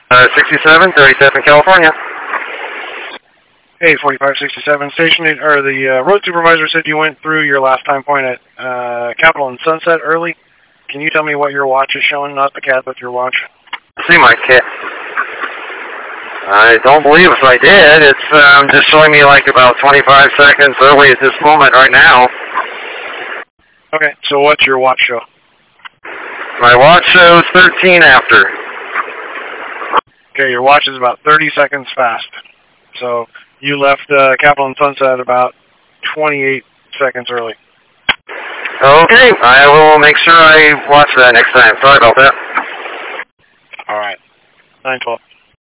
67, 37 California. Hey, 4567 station, or the road supervisor said you went through your last time point at Capitol and Sunset early. Can you tell me what your watch is showing, not the cat, but your watch? See my cat. I don't believe if I did. It's just showing me like about 25 seconds early at this moment right now. Okay, so what's your watch show? My watch shows 13 after. Okay, your watch is about 30 seconds fast. So you left Capitol and Sunset about 28 seconds early. Okay, I will make sure I watch that next time. Sorry about that. All right, 912.